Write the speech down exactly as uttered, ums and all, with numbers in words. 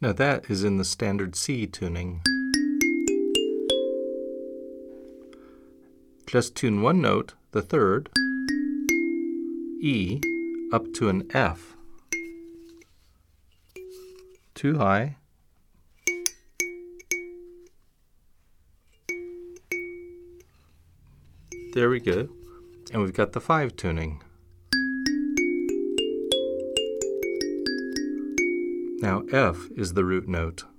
Now that is in the standard C tuning. Just tune one note, the third, E, up to an F. Too high. There we go. And we've got the five tuning. Now F is the root note.